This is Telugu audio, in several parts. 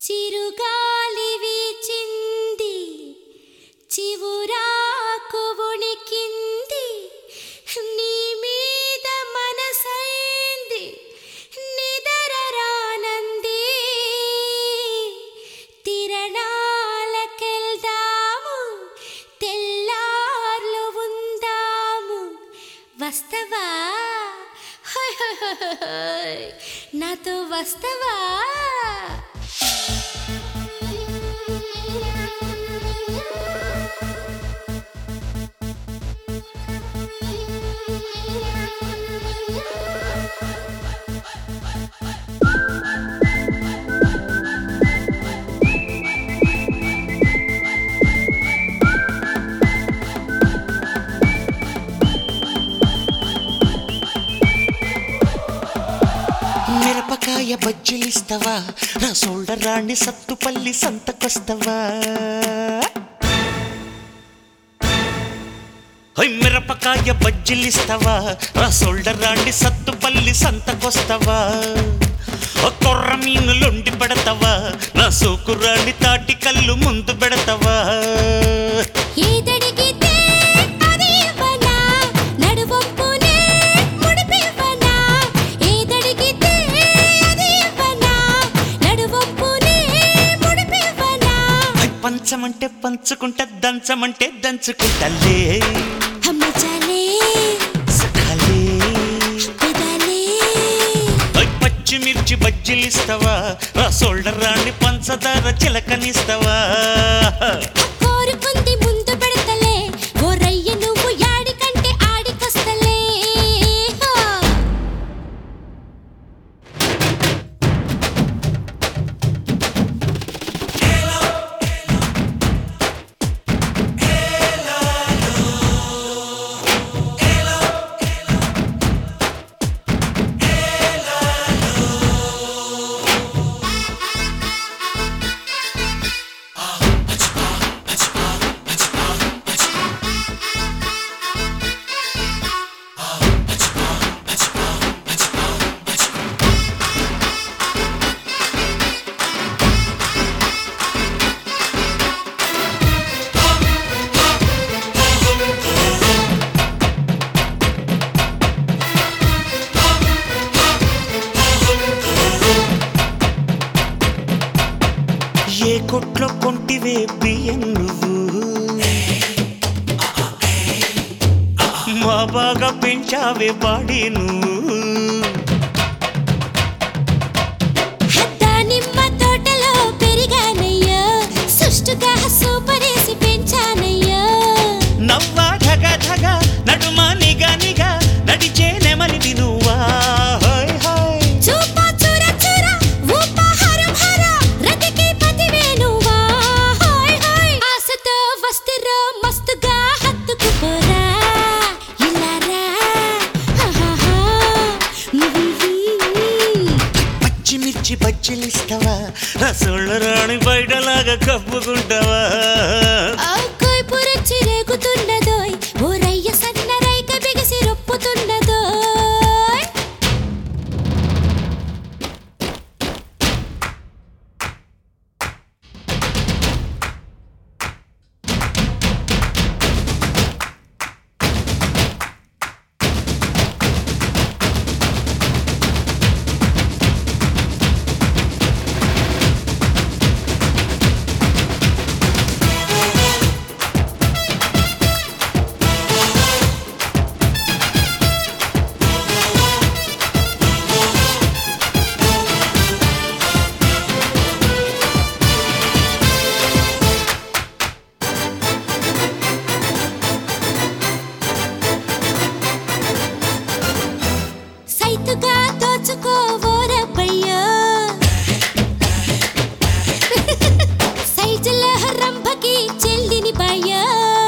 చిరుగాలి వీచింది చివురాకు వణికింది నీ మీద మనసైంది నిదరరానంది తిరణాలకెళ్దాము తెల్లార్లు ఉందాము వస్తవా నాతో వస్తవా మిరపకాయ బజ్జీలిస్తావా నా సోల్డర్ రాణి సత్తుపల్లి సంతకొస్తావా మిరపకాయ బజ్జీలిస్తావా నా సోల్డర్ రాణి సత్తుపల్లి సంతకొస్తావా కొర్ర మీనులుండి పెడతావా నా సోకురాణి తాటి కళ్ళు ముందు పెడతావా పంచమంటే పంచుకుంటా దంచమంటే దంచుకుంటలే పచ్చిమిర్చి బజ్జీలిస్తావా నా సోల్డర్ రాణి పంచదార చిలకనిస్తావా కోరుకుంది ముందు పెడతలే ఓరయ్య నువ్వు యాడికంటే ఆడికొస్తలే ఏ కొట్లో కొంటివే బియ్యం నువ్వు మా బాగా పెంచావే బాడీ నువ్వు దానిమ్మ తోటలో పెరిగానయ్యో సుష్టుగా సూపరేసి పెంచానయ్యో నవ్వా ధగా ధగా నడుమా నిగా నిగా నడిచే నెమలిది నువ్వా పచ్చిమిర్చి బజ్జీలిస్తావా నా సోల్డర్ రాణి బయటలాగా కప్పుకుంటావా పురచి రేగుతున్నదోయ్ ఓరయ్య సన్న రైక బిగిసి రొప్పుతున్నదోయ్ సైతుగా దోచుకోవోరబ్బయ్యో సైజుల రంభకి చెల్లిని బాయ్యో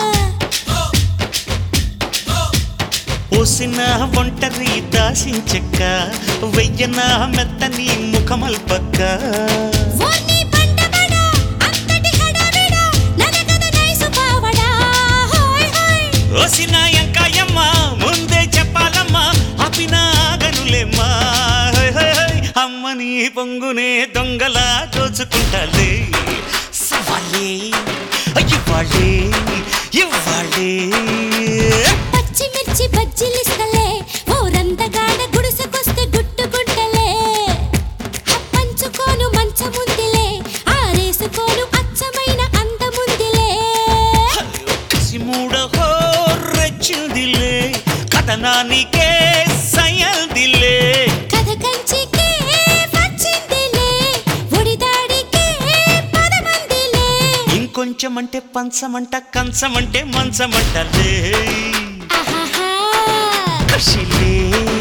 పోసిన ఒంటరి దాసించక్క వెయ్యన మెత్తని ముఖమల్పక్క ఓసిన ఎంకాయమ్మ ముందే చెప్పాలమ్మా అపినాగనులేమ్మా అమ్మని పొంగునే దొంగలా దోచుకుంటాలే సవాలే ఇవ్వాలే ఇవ్వాలే పచ్చిమిర్చి బజ్జీలిస్తలే ఓ రందగాడ గుడిసెకొస్తే గుట్టుకుంటలే పంచుకోను మంచముందిలే ఆరేసుకోను అచ్చమైన అందముందిలే కసిమూడ హోరెచ్చిందిలే కథనానికే సయల్దిలే కథ కంచికే వచ్చిందిలే ఒడిదాడికే పదమందిలే ఇంకొంచెం అంటే పంచమంట కంచమంటే మంచమంటలే ఆహాహా కషిలే